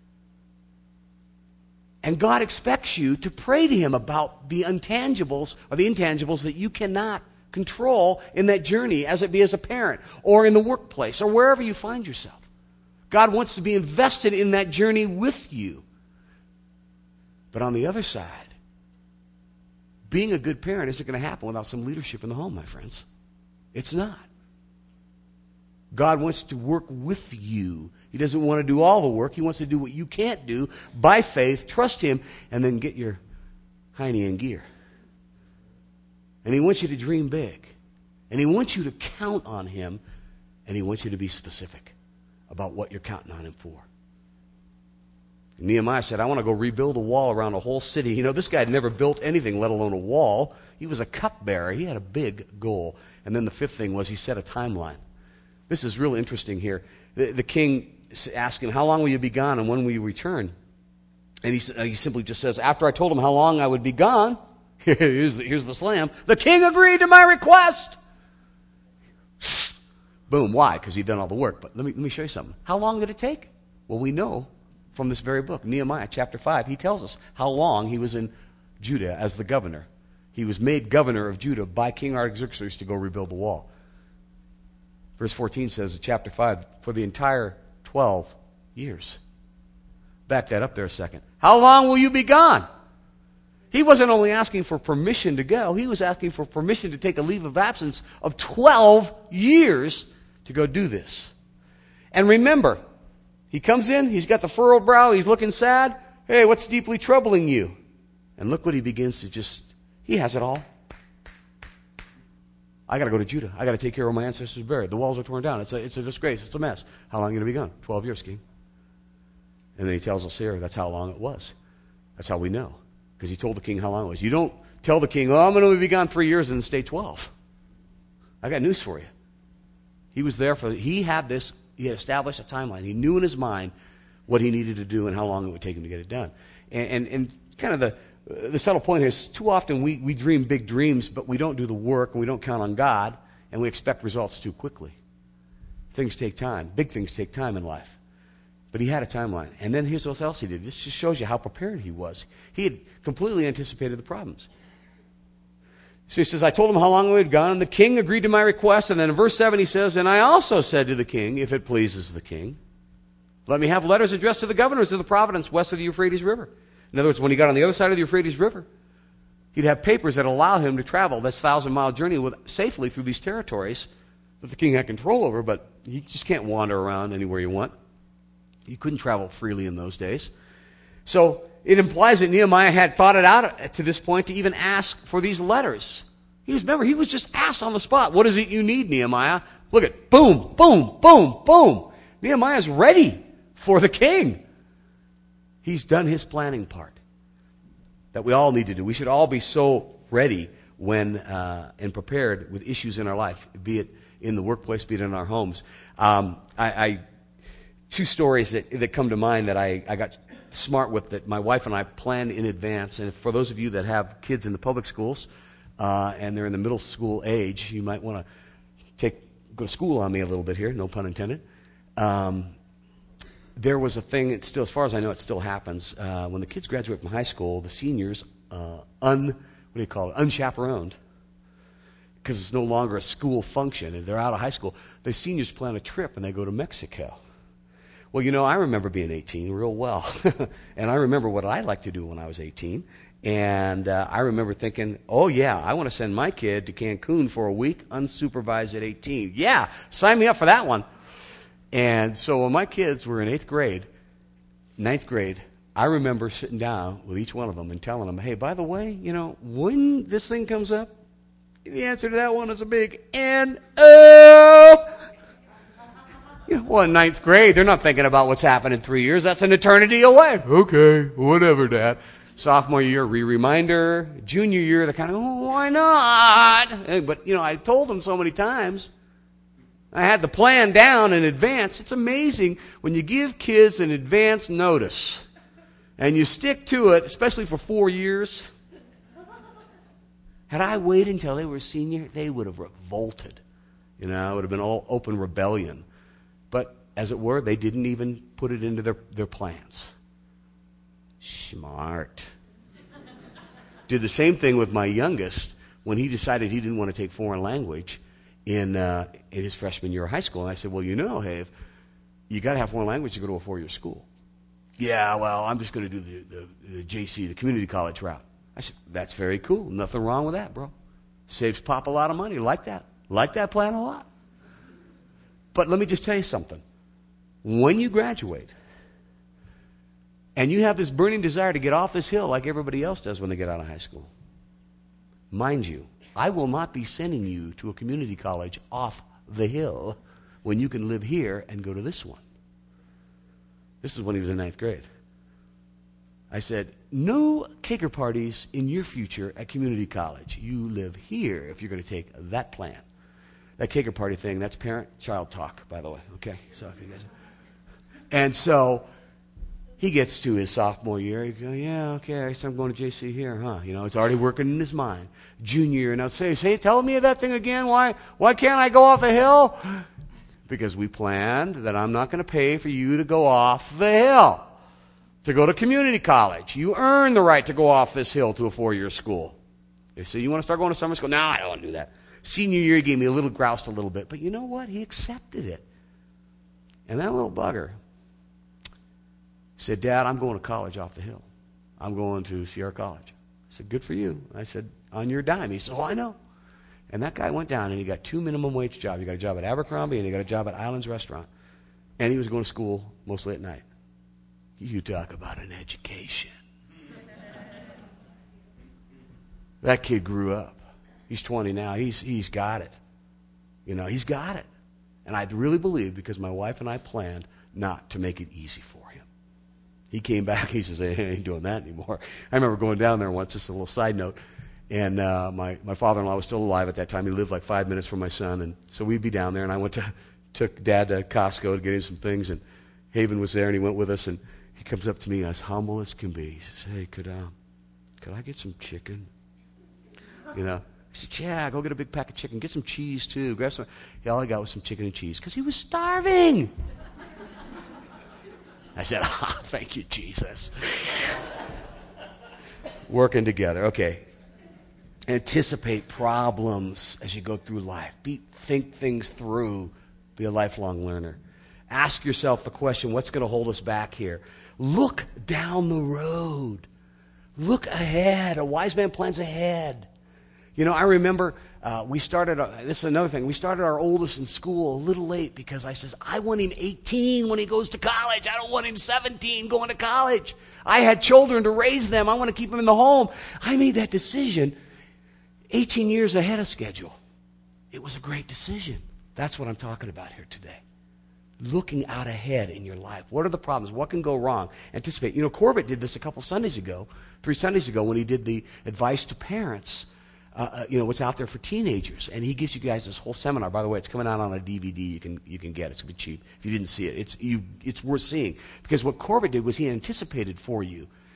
And God expects you to pray to Him about the intangibles or the intangibles that you cannot control in that journey, as it be as a parent or in the workplace or wherever you find yourself. God wants to be invested in that journey with you. But on the other side, being a good parent isn't going to happen without some leadership in the home, my friends. It's not. God wants to work with you. He doesn't want to do all the work. He wants to do what you can't do by faith, trust Him, and then get your hiney in gear. And He wants you to dream big. And He wants you to count on Him, and He wants you to be specific about what you're counting on Him for. And Nehemiah said, I want to go rebuild a wall around a whole city. You know, this guy had never built anything, let alone a wall. He was a cupbearer. He had a big goal. And then the fifth thing was he set a timeline. This is real interesting here. The, the king asked him, how long will you be gone and when will you return? And he, he simply just says, after I told him how long I would be gone, here's, the, here's the slam, the king agreed to my request. Boom. Why? Because he'd done all the work. But let me, let me show you something. How long did it take? Well, we know from this very book, Nehemiah chapter five, he tells us how long he was in Judah as the governor. He was made governor of Judah by King Artaxerxes to go rebuild the wall. Verse fourteen says in chapter five, for the entire twelve years. Back that up there a second. How long will you be gone? He wasn't only asking for permission to go, he was asking for permission to take a leave of absence of twelve years to go do this. And remember, he comes in, he's got the furrowed brow, he's looking sad. Hey, what's deeply troubling you? And look what he begins to just, he has it all. I got to go to Judah. I got to take care of my ancestors buried. The walls are torn down. It's a, it's a disgrace. It's a mess. How long are you going to be gone? Twelve years, king. And then he tells us here that's how long it was. That's how we know. Because he told the king how long it was. You don't tell the king, oh, I'm going to be gone three years and then stay twelve. I got news for you. He was there for, he had this, he had established a timeline. He knew in his mind what he needed to do and how long it would take him to get it done. And, and, and kind of the, The subtle point is, too often we, we dream big dreams, but we don't do the work, and we don't count on God, and we expect results too quickly. Things take time. Big things take time in life. But he had a timeline. And then here's what else he did. This just shows you how prepared he was. He had completely anticipated the problems. So he says, I told him how long we had gone, and the king agreed to my request. And then in verse seven he says, and I also said to the king, if it pleases the king, let me have letters addressed to the governors of the province west of the Euphrates River. In other words, when he got on the other side of the Euphrates River, he'd have papers that allowed him to travel this thousand-mile journey with, safely through these territories that the king had control over, but you just can't wander around anywhere you want. You couldn't travel freely in those days. So it implies that Nehemiah had thought it out to this point to even ask for these letters. He was, remember, he was just asked on the spot, what is it you need, Nehemiah? Look at, boom, boom, boom, boom. Nehemiah's ready for the king. He's done his planning part that we all need to do. We should all be so ready when uh, and prepared with issues in our life, be it in the workplace, be it in our homes. Um, I, I two stories that, that come to mind that I, I got smart with that my wife and I planned in advance. And for those of you that have kids in the public schools, uh, and they're in the middle school age. You might want to take go to school on me a little bit here, no pun intended. Um, there was a thing, it still, as far as I know, it still happens. Uh, when the kids graduate from high school, the seniors, uh, un, what do you call it, unchaperoned, because it's no longer a school function, and they're out of high school, the seniors plan a trip and they go to Mexico. Well, you know, I remember being eighteen real well, and I remember what I liked to do when I was eighteen, and uh, I remember thinking, oh yeah, I want to send my kid to Cancun for a week, unsupervised at eighteen. Yeah, sign me up for that one. And so when my kids were in eighth grade, ninth grade, I remember sitting down with each one of them and telling them, hey, by the way, you know, when this thing comes up, the answer to that one is a big N O. You know, well, in ninth grade, they're not thinking about what's happened in three years. That's an eternity away. Okay, whatever, Dad. Sophomore year, re-reminder. Junior year, they're kind of, oh, why not? But, you know, I told them so many times. I had the plan down in advance. It's amazing when you give kids an advance notice and you stick to it, especially for four years. Had I waited until they were senior, they would have revolted. You know, it would have been all open rebellion. But, as it were, they didn't even put it into their, their plans. Smart. Did the same thing with my youngest when he decided he didn't want to take foreign language in uh, in his freshman year of high school. And I said, well, you know, hey, if you got to have foreign language to go to a four-year school. Yeah, well, I'm just going to do the, the, the J C, the community college route. I said, that's very cool. Nothing wrong with that, bro. Saves Pop a lot of money. Like that. Like that plan a lot. But let me just tell you something. When you graduate, and you have this burning desire to get off this hill like everybody else does when they get out of high school, mind you, I will not be sending you to a community college off the hill when you can live here and go to this one. This is when he was in ninth grade. I said, no Kager parties in your future at community college. You live here if you're going to take that plan. That Kager party thing, that's parent-child talk, by the way. Okay, so if you guys... And so he gets to his sophomore year. He goes, yeah, okay, I guess I'm going to J C here, huh? You know, it's already working in his mind. Junior year, now say, say, tell me that thing again. Why, why can't I go off the hill? Because we planned that I'm not going to pay for you to go off the hill, to go to community college. You earn the right to go off this hill to a four-year school. They say, you want to start going to summer school? No, I don't want to do that. Senior year, he gave me a little, groused a little bit. But you know what? He accepted it. And that little bugger said, Dad, I'm going to college off the hill. I'm going to Sierra College. I said, good for you. I said, on your dime. He said, oh, I know. And that guy went down and he got two minimum wage jobs. He got a job at Abercrombie and he got a job at Islands Restaurant. And he was going to school mostly at night. You talk about an education. That kid grew up. He's twenty now. He's he's got it. You know, he's got it. And I really believe because my wife and I planned not to make it easy for him. He came back. He says, hey, I ain't doing that anymore. I remember going down there once, just a little side note. And uh, my, my father-in-law was still alive at that time. He lived like five minutes from my son. And so we'd be down there. And I went to, took Dad to Costco to get him some things. And Haven was there and he went with us. And he comes up to me as humble as can be. He says, hey, could, uh, could I get some chicken? You know? I said, yeah, go get a big pack of chicken. Get some cheese, too. Grab some. Yeah, all I got was some chicken and cheese because he was starving. I said, ah, oh, thank you, Jesus. Working together. Okay. Anticipate problems as you go through life. Be, think things through. Be a lifelong learner. Ask yourself the question, what's going to hold us back here? Look down the road. Look ahead. A wise man plans ahead. You know, I remember uh, we started, uh, this is another thing, we started our oldest in school a little late because I says, I want him eighteen when he goes to college. I don't want him seventeen going to college. I had children to raise them. I want to keep them in the home. I made that decision eighteen years ahead of schedule. It was a great decision. That's what I'm talking about here today. Looking out ahead in your life. What are the problems? What can go wrong? Anticipate. You know, Corbett did this a couple Sundays ago, three Sundays ago when he did the advice to parents. Uh, you know, what's out there for teenagers. And he gives you guys this whole seminar. By the way, it's coming out on a D V D. You can you can get it. It's going to be cheap. If you didn't see it, it's you. It's worth seeing. Because what Corbett did was he anticipated for you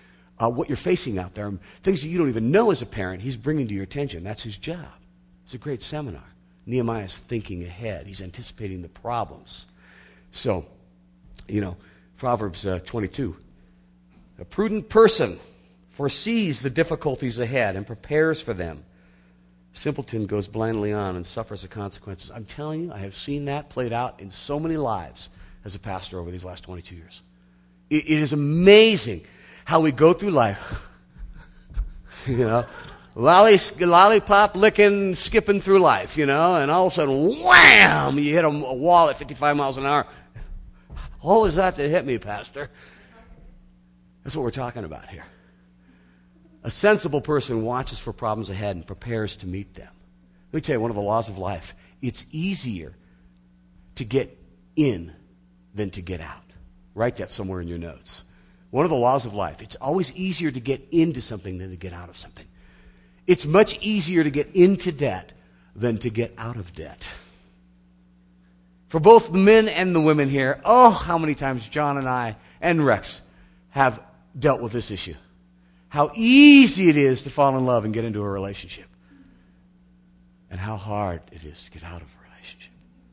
uh, what you're facing out there, things that you don't even know as a parent, he's bringing to your attention. That's his job. It's a great seminar. Nehemiah's thinking ahead. He's anticipating the problems. So, you know, Proverbs uh, twenty-two. A prudent person foresees the difficulties ahead and prepares for them. Simpleton goes blindly on and suffers the consequences. I'm telling you, I have seen that played out in so many lives as a pastor over these last twenty-two years. It, it is amazing how we go through life, you know, lolly, lollipop licking, skipping through life, you know, and all of a sudden, wham, you hit a, a wall at fifty-five miles an hour. What was that that hit me, Pastor? That's what we're talking about here. A sensible person watches for problems ahead and prepares to meet them. Let me tell you one of the laws of life. It's easier to get in than to get out. Write that somewhere in your notes. One of the laws of life. It's always easier to get into something than to get out of something. It's much easier to get into debt than to get out of debt. For both the men and the women here, oh, how many times John and I and Rex have dealt with this issue. How easy it is to fall in love and get into a relationship. And how hard it is to get out of a relationship.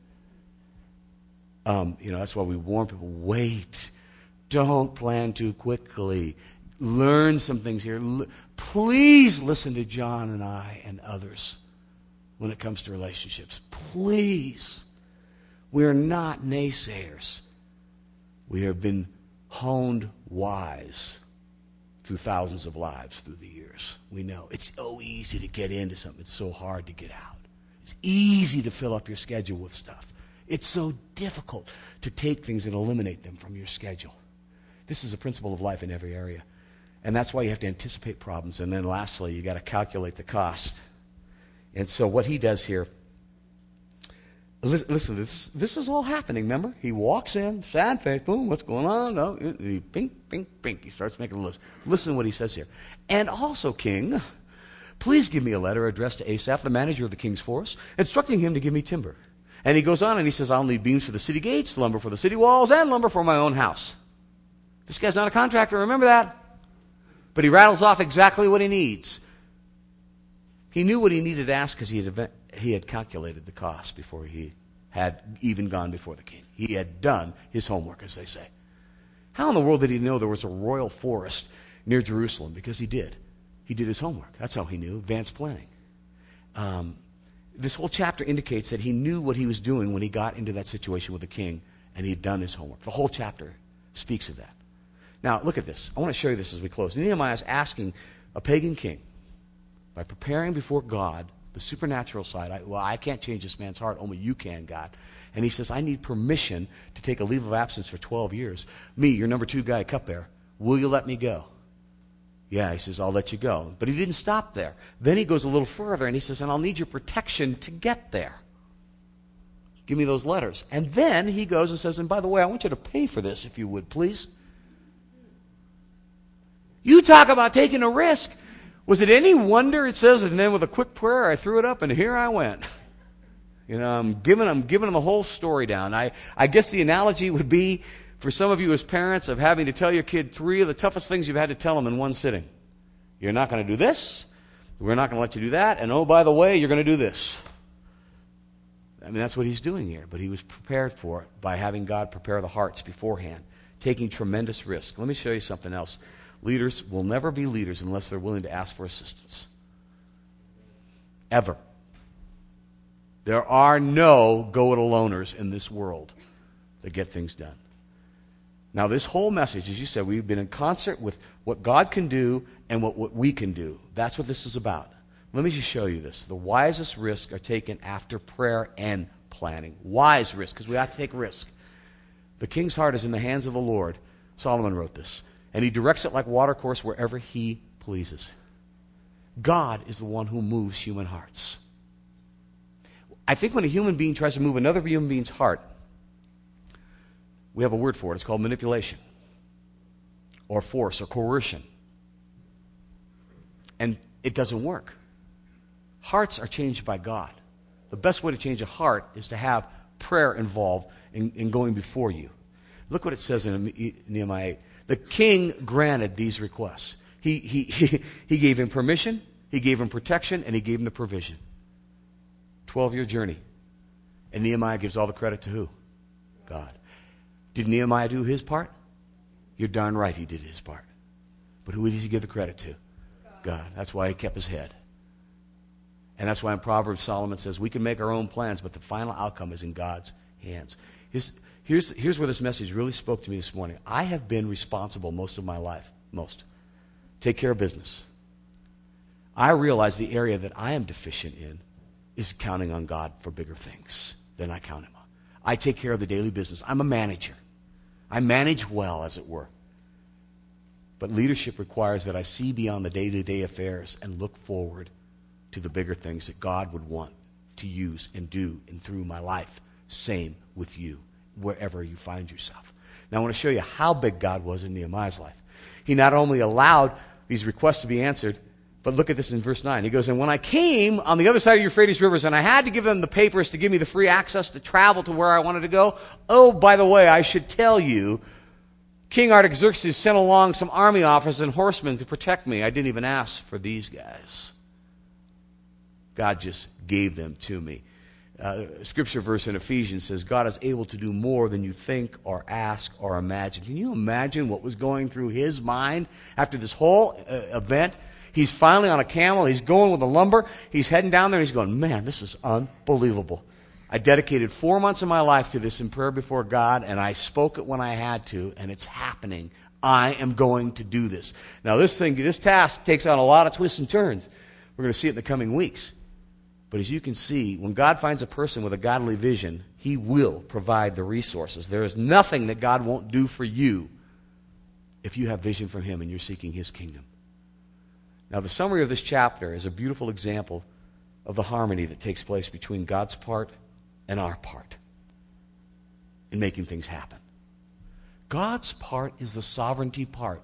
Um, you know, that's why we warn people, wait. Don't plan too quickly. Learn some things here. L- Please listen to John and I and others when it comes to relationships. Please. We're not naysayers. We have been honed wise through thousands of lives through the years. We know it's so easy to get into something. It's so hard to get out. It's easy to fill up your schedule with stuff. It's so difficult to take things and eliminate them from your schedule. This is a principle of life in every area. And that's why you have to anticipate problems. And then lastly, you got to calculate the cost. And so what he does here, listen, this, this is all happening, remember? He walks in, sad face, boom, what's going on? Oh, he, pink, pink, pink. He starts making a list. Listen to what he says here. And also, King, please give me a letter addressed to Asaph, the manager of the king's force, instructing him to give me timber. And he goes on and he says, I'll need beams for the city gates, lumber for the city walls, and lumber for my own house. This guy's not a contractor, remember that? But he rattles off exactly what he needs. He knew what he needed to ask because he had, he had calculated the cost before he had even gone before the king. He had done his homework, as they say. How in the world did he know there was a royal forest near Jerusalem? Because he did. He did his homework. That's how he knew, advanced planning. Um, this whole chapter indicates that he knew what he was doing when he got into that situation with the king, and he had done his homework. The whole chapter speaks of that. Now, look at this. I want to show you this as we close. Nehemiah is asking a pagan king, by preparing before God, the supernatural side, I, well, I can't change this man's heart, only you can, God. And he says, I need permission to take a leave of absence for twelve years. Me, your number two guy, cupbearer, will you let me go? Yeah, he says, I'll let you go. But he didn't stop there. Then he goes a little further and he says, and I'll need your protection to get there. Give me those letters. And then he goes and says, and by the way, I want you to pay for this, if you would, please. You talk about taking a risk. Was it any wonder, it says, and then with a quick prayer, I threw it up, and here I went. You know, I'm giving, I'm giving them the whole story down. I, I guess the analogy would be, for some of you as parents, of having to tell your kid three of the toughest things you've had to tell them in one sitting. You're not going to do this. We're not going to let you do that. And oh, by the way, you're going to do this. I mean, that's what he's doing here. But he was prepared for it by having God prepare the hearts beforehand, taking tremendous risk. Let me show you something else. Leaders will never be leaders unless they're willing to ask for assistance. Ever. There are no go-it-aloners in this world that get things done. Now, this whole message, as you said, we've been in concert with what God can do and what, what we can do. That's what this is about. Let me just show you this. The wisest risks are taken after prayer and planning. Wise risk, because we have to take risk. The king's heart is in the hands of the Lord. Solomon wrote this. And he directs it like watercourse wherever he pleases. God is the one who moves human hearts. I think when a human being tries to move another human being's heart, we have a word for it. It's called manipulation, or force, or coercion. And it doesn't work. Hearts are changed by God. The best way to change a heart is to have prayer involved in, in going before you. Look what it says in Nehemiah eight. The king granted these requests. He, he, he, he gave him permission, he gave him protection, and he gave him the provision. twelve-year journey. And Nehemiah gives all the credit to who? God. Did Nehemiah do his part? You're darn right he did his part. But who does he give the credit to? God. That's why he kept his head. And that's why in Proverbs Solomon says we can make our own plans, but the final outcome is in God's hands. His, here's, here's where this message really spoke to me this morning. I have been responsible most of my life. Most. Take care of business. I realize the area that I am deficient in is counting on God for bigger things than I count him on. I take care of the daily business. I'm a manager. I manage well, as it were. But leadership requires that I see beyond the day-to-day affairs and look forward to the bigger things that God would want to use and do and through my life. Same with you, wherever you find yourself. Now I want to show you how big God was in Nehemiah's life. He not only allowed these requests to be answered, but look at this in verse nine. He goes, and when I came on the other side of Euphrates rivers and I had to give them the papers to give me the free access to travel to where I wanted to go, oh, by the way, I should tell you, King Artaxerxes sent along some army officers and horsemen to protect me. I didn't even ask for these guys. God just gave them to me. Uh, scripture verse in Ephesians says, God is able to do more than you think or ask or imagine. Can you imagine what was going through his mind after this whole uh, event? He's finally on a camel. He's going with the lumber. He's heading down there. He's going, man, this is unbelievable. I dedicated four months of my life to this in prayer before God, and I spoke it when I had to, and it's happening. I am going to do this. Now, this thing, this task takes on a lot of twists and turns. We're going to see it in the coming weeks. But as you can see, when God finds a person with a godly vision, he will provide the resources. There is nothing that God won't do for you if you have vision from him and you're seeking his kingdom. Now, the summary of this chapter is a beautiful example of the harmony that takes place between God's part and our part in making things happen. God's part is the sovereignty part.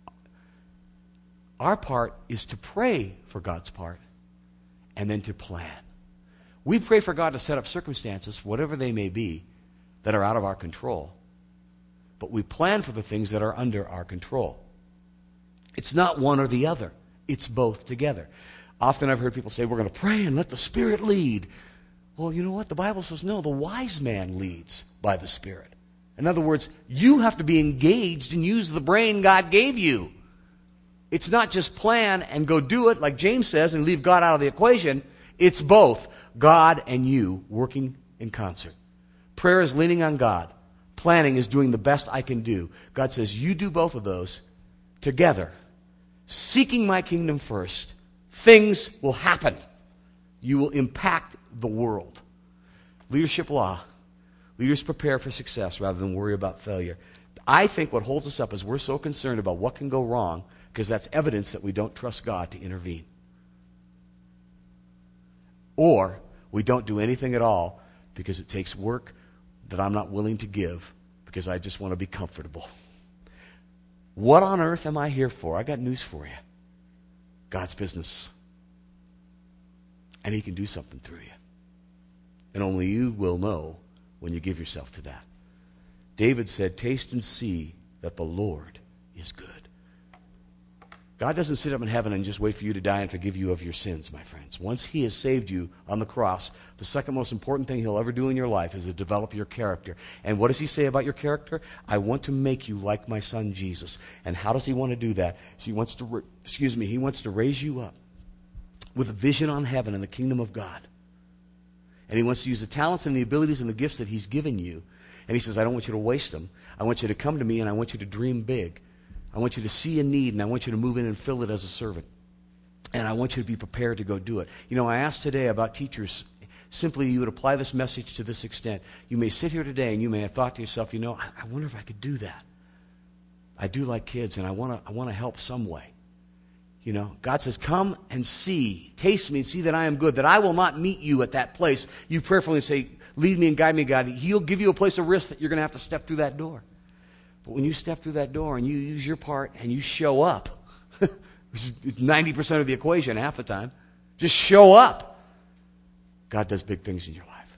Our part is to pray for God's part and then to plan. We pray for God to set up circumstances, whatever they may be, that are out of our control. But we plan for the things that are under our control. It's not one or the other. It's both together. Often I've heard people say, we're going to pray and let the Spirit lead. Well, you know what? The Bible says, no, the wise man leads by the Spirit. In other words, you have to be engaged and use the brain God gave you. It's not just plan and go do it, like James says, and leave God out of the equation. It's both God and you working in concert. Prayer is leaning on God. Planning is doing the best I can do. God says, you do both of those together. Seeking my kingdom first, things will happen. You will impact the world. Leadership law. Leaders prepare for success rather than worry about failure. I think what holds us up is we're so concerned about what can go wrong because that's evidence that we don't trust God to intervene. Or we don't do anything at all because it takes work that I'm not willing to give because I just want to be comfortable. What on earth am I here for? I got news for you. God's business. And he can do something through you. And only you will know when you give yourself to that. David said, taste and see that the Lord is good. God doesn't sit up in heaven and just wait for you to die and forgive you of your sins, my friends. Once he has saved you on the cross, the second most important thing he'll ever do in your life is to develop your character. And what does he say about your character? I want to make you like my son Jesus. And how does he want to do that? So he wants to, excuse me, he wants to raise you up with a vision on heaven and the kingdom of God. And he wants to use the talents and the abilities and the gifts that he's given you. And he says, I don't want you to waste them. I want you to come to me and I want you to dream big. I want you to see a need, and I want you to move in and fill it as a servant. And I want you to be prepared to go do it. You know, I asked today about teachers. Simply, you would apply this message to this extent. You may sit here today, and you may have thought to yourself, you know, I, I wonder if I could do that. I do like kids, and I want to I want to help some way. You know, God says, come and see. Taste me and see that I am good, that I will not meet you at that place. You prayerfully say, lead me and guide me, God. He'll give you a place of risk that you're going to have to step through that door. But when you step through that door and you use your part and you show up, which is ninety percent of the equation half the time, just show up, God does big things in your life.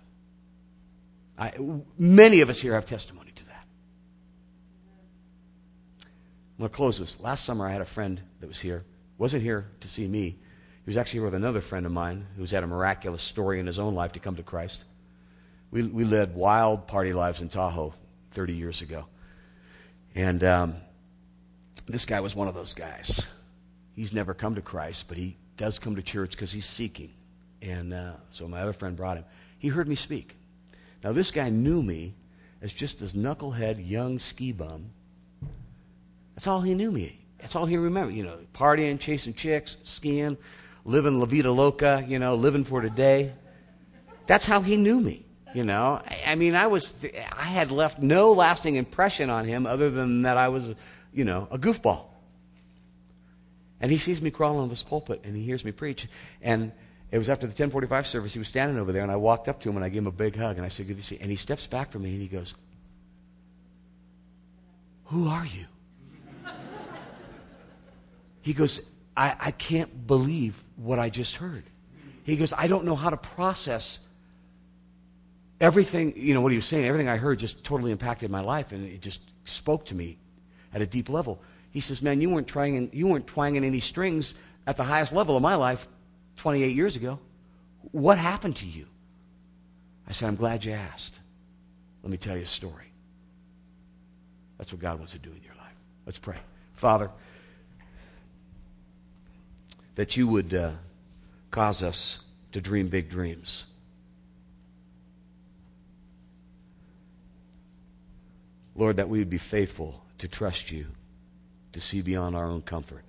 I, many of us here have testimony to that. I'm going to close this. Last summer I had a friend that was here. Wasn't here to see me. He was actually here with another friend of mine who's had a miraculous story in his own life to come to Christ. We, we led wild party lives in Tahoe thirty years ago. And um, this guy was one of those guys. He's never come to Christ, but he does come to church because he's seeking. And uh, so my other friend brought him. He heard me speak. Now, this guy knew me as just this knucklehead young ski bum. That's all he knew me. That's all he remembered. You know, partying, chasing chicks, skiing, living la vida loca, you know, living for today. That's how he knew me, you know. I, I mean, I was, I had left no lasting impression on him other than that I was, you know, a goofball. And he sees me crawling on this pulpit, and he hears me preach. And it was after the ten forty-five service. He was standing over there, and I walked up to him, and I gave him a big hug. And I said, good to see you. And he steps back from me, and he goes, who are you? He goes, I, I can't believe what I just heard. He goes, I don't know how to process everything, you know, what he was saying. Everything I heard just totally impacted my life, and it just spoke to me at a deep level. He says, man, you weren't trying, you weren't twanging any strings at the highest level of my life twenty-eight years ago. What happened to you? I said, I'm glad you asked. Let me tell you a story. That's what God wants to do in your life. Let's pray. Father, that you would uh, cause us to dream big dreams. Lord, that we would be faithful to trust you, to see beyond our own comfort.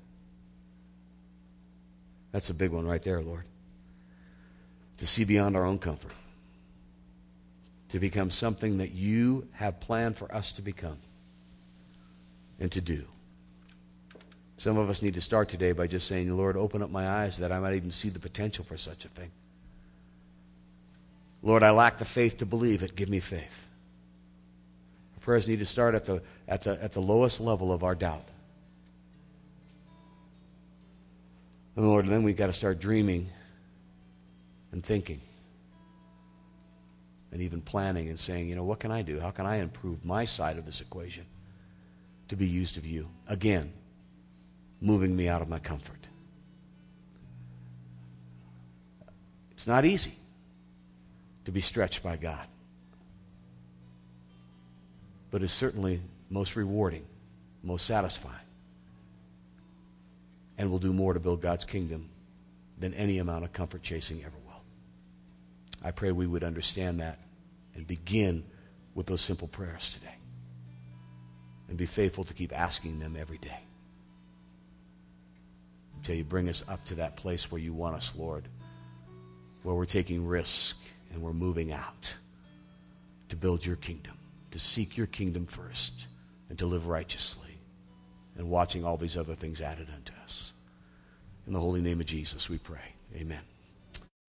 That's a big one right there, Lord. To see beyond our own comfort. To become something that you have planned for us to become and to do. Some of us need to start today by just saying, Lord, open up my eyes that I might even see the potential for such a thing. Lord, I lack the faith to believe it. Give me faith. Our prayers need to start at the, at the, at the lowest level of our doubt. And Lord, then we've got to start dreaming and thinking and even planning and saying, you know, what can I do? How can I improve my side of this equation to be used of you? Again, moving me out of my comfort. It's not easy to be stretched by God, but it's certainly most rewarding, most satisfying, and will do more to build God's kingdom than any amount of comfort chasing ever will. I pray we would understand that and begin with those simple prayers today and be faithful to keep asking them every day until you bring us up to that place where you want us, Lord, where we're taking risk and we're moving out to build your kingdom, to seek your kingdom first, and to live righteously, and watching all these other things added unto us. In the holy name of Jesus we pray. Amen.